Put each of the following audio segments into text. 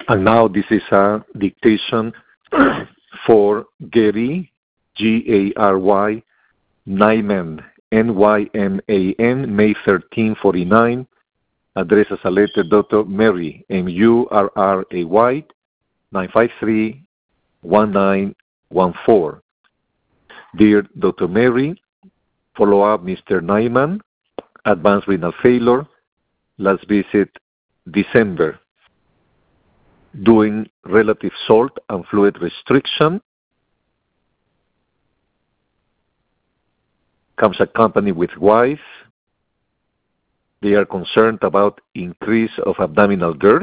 And now this is a dictation for Gary, Gary, Nyman, Nyman, May 13, 49. Address as a letter, Dr. Murray, Murray, 953-1914. Dear Dr. Mary, follow up Mr. Nyman, advanced renal failure, last visit December. Doing relative salt and fluid restriction. Comes accompanied with wife. They are concerned about increase of abdominal girth.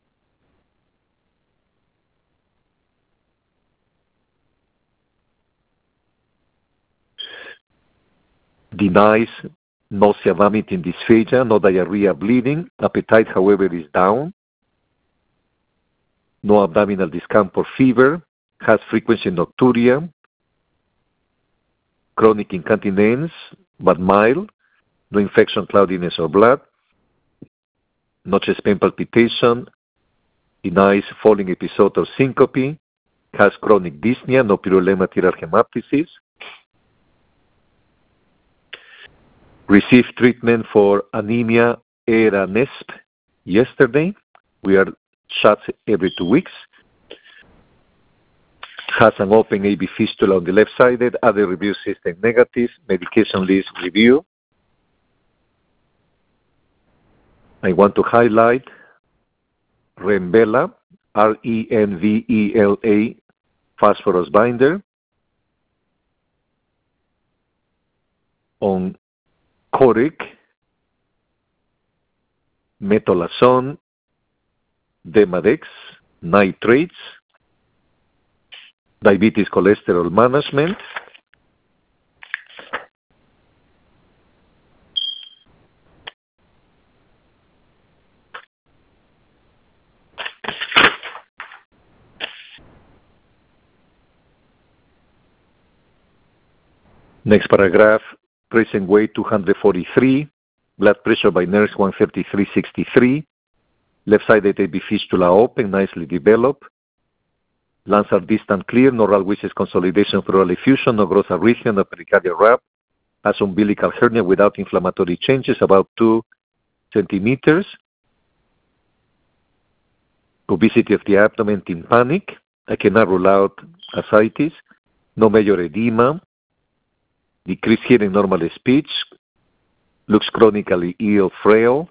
Denies nausea, vomiting, dysphagia, no diarrhea, bleeding. Appetite, however, is down. No abdominal discomfort, fever. Has frequency nocturia. Chronic incontinence, but mild. No infection, cloudiness, or blood. No chest pain, palpitation. Denies falling episode or syncope. Has chronic dyspnea, no purulema, tirar hemoptysis. Received treatment for anemia era-NESP yesterday. We are shots every 2 weeks. Has an open AB fistula on the left-sided. Other review system negative. Medication list review. I want to highlight Renvela, Renvela, phosphorus binder. On Coric, metolazone, Demodex, nitrates, diabetes cholesterol management, next paragraph, present weight 243, blood pressure by nurse 133/63, left-sided AB fistula open, nicely developed, lungs are distant clear, no oral wishes consolidation pleural effusion, no gross arrhythmia, no pericardial wrap, has umbilical hernia without inflammatory changes, about 2 centimeters, obesity of the abdomen, tympanic, I cannot rule out ascites, no major edema, decreased hearing, normal speech, looks chronically ill, frail.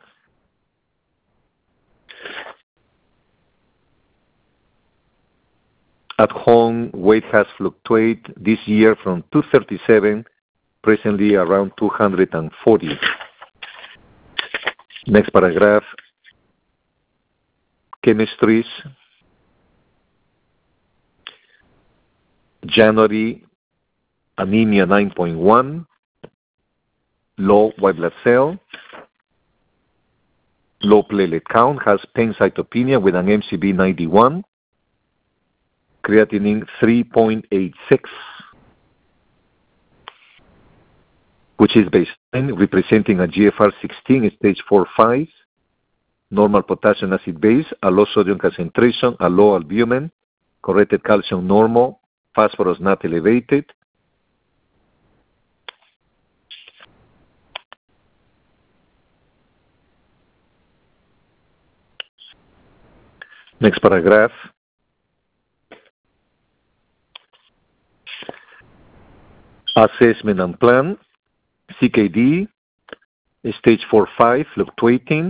At home, weight has fluctuated this year from 237, presently around 240. Next paragraph, chemistries. January, anemia 9.1, low white blood cell, low platelet count, has pancytopenia with an MCV 91, creatinine 3.86, which is baseline, representing a GFR 16, stage 4-5, normal potassium acid base, a low sodium concentration, a low albumin, corrected calcium normal, phosphorus not elevated. Next paragraph. Assessment and plan. CKD, stage 4-5, fluctuating.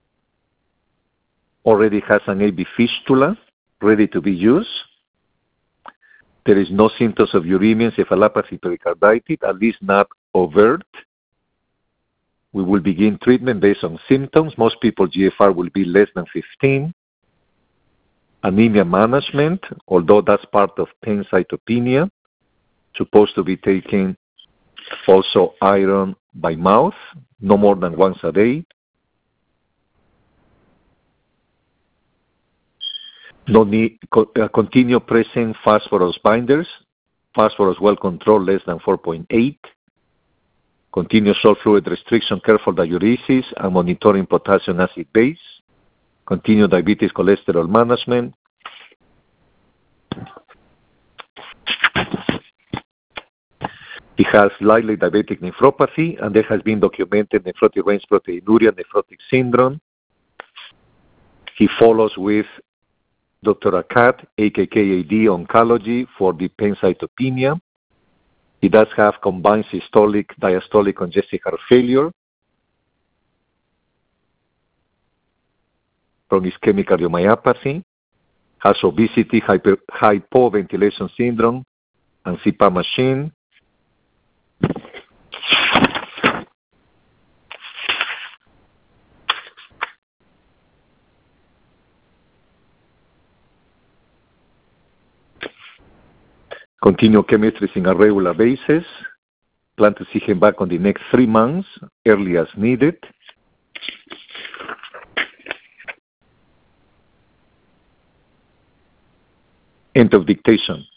Already has an AB fistula, ready to be used. There is no symptoms of uremia, encephalopathy, pericarditis, at least not overt. We will begin treatment based on symptoms. Most people GFR will be less than 15. Anemia management, although that's part of pancytopenia, supposed to be taking also iron by mouth, no more than once a day. No need, continue pressing phosphorus binders, phosphorus well controlled, less than 4.8. Continue salt fluid restriction, careful diuresis, and monitoring potassium acid base. Continue diabetes cholesterol management. He has slightly diabetic nephropathy, and there has been documented nephrotic range proteinuria, nephrotic syndrome. He follows with Dr. Akat, AKKAD Oncology, for the pancytopenia. He does have combined systolic, diastolic congestive heart failure from ischemic cardiomyopathy, has obesity, hypoventilation syndrome, and CPAP machine. Continue chemistries on a regular basis. Plan to see him back on the next 3 months, early as needed. End of dictation.